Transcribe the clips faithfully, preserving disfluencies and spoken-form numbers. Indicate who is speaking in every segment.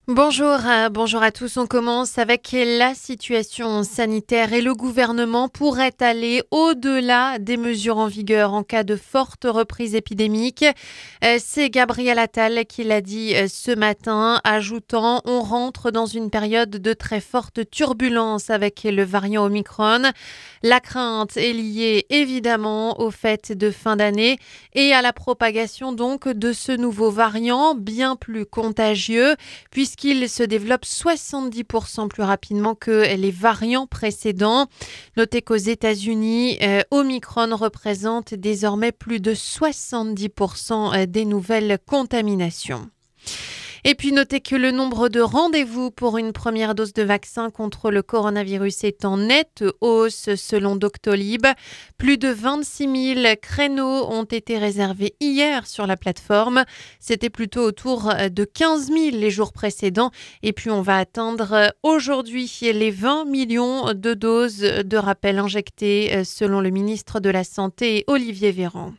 Speaker 1: Bonjour, euh, bonjour à tous. On commence avec la situation sanitaire et le gouvernement pourrait aller au-delà des mesures en vigueur en cas de forte reprise épidémique. Euh, c'est Gabriel Attal qui l'a dit euh, ce matin, ajoutant: on rentre dans une période de très forte turbulence avec le variant Omicron. La crainte est liée évidemment aux fêtes de fin d'année et à la propagation donc de ce nouveau variant bien plus contagieux, puisqu'il se développe soixante-dix pour cent plus rapidement que les variants précédents. Notez qu'aux États-Unis, euh, Omicron représente désormais plus de soixante-dix pour cent des nouvelles contaminations. Et puis notez que le nombre de rendez-vous pour une première dose de vaccin contre le coronavirus est en nette hausse selon Doctolib. Plus de vingt-six mille créneaux ont été réservés hier sur la plateforme. C'était plutôt autour de quinze mille les jours précédents. Et puis on va atteindre aujourd'hui les vingt millions de doses de rappel injectées selon le ministre de la Santé, Olivier Véran.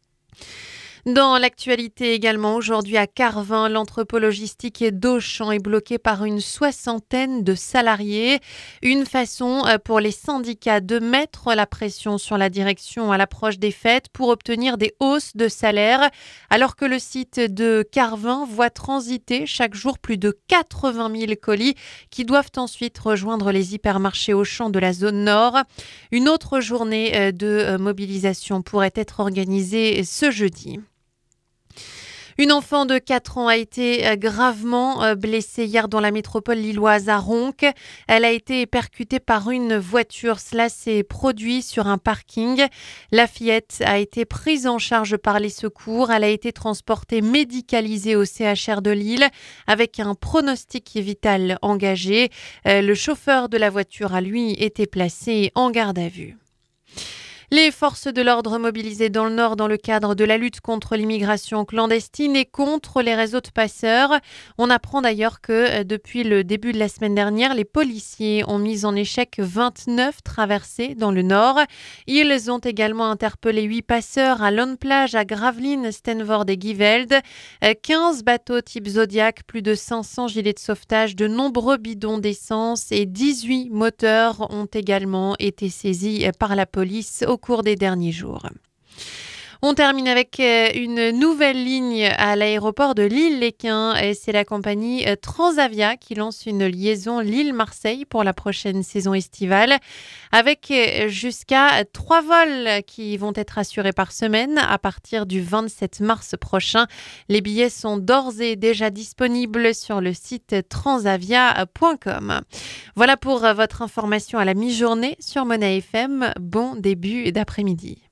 Speaker 1: Dans l'actualité également, aujourd'hui à Carvin, l'entrepôt logistique d'Auchan est bloqué par une soixantaine de salariés. Une façon pour les syndicats de mettre la pression sur la direction à l'approche des fêtes pour obtenir des hausses de salaire, alors que le site de Carvin voit transiter chaque jour plus de quatre-vingt mille colis qui doivent ensuite rejoindre les hypermarchés Auchan de la zone nord. Une autre journée de mobilisation pourrait être organisée ce jeudi. Une enfant de quatre ans a été gravement blessée hier dans la métropole lilloise à Ronques. Elle a été percutée par une voiture. Cela s'est produit sur un parking. La fillette a été prise en charge par les secours. Elle a été transportée médicalisée au C H R de Lille avec un pronostic vital engagé. Le chauffeur de la voiture a lui été placé en garde à vue. Les forces de l'ordre mobilisées dans le Nord dans le cadre de la lutte contre l'immigration clandestine et contre les réseaux de passeurs. On apprend d'ailleurs que depuis le début de la semaine dernière, les policiers ont mis en échec vingt-neuf traversées dans le Nord. Ils ont également interpellé huit passeurs à Lone Plage, à Gravelines, Stenvoorde et Givelde. quinze bateaux type Zodiac, plus de cinq cents gilets de sauvetage, de nombreux bidons d'essence et dix-huit moteurs ont également été saisis par la police au cours des derniers jours. On termine avec une nouvelle ligne à l'aéroport de Lille-Léquin. C'est la compagnie Transavia qui lance une liaison Lille-Marseille pour la prochaine saison estivale, avec jusqu'à trois vols qui vont être assurés par semaine à partir du vingt-sept mars prochain. Les billets sont d'ores et déjà disponibles sur le site transavia point com. Voilà pour votre information à la mi-journée sur Mona F M. Bon début d'après-midi.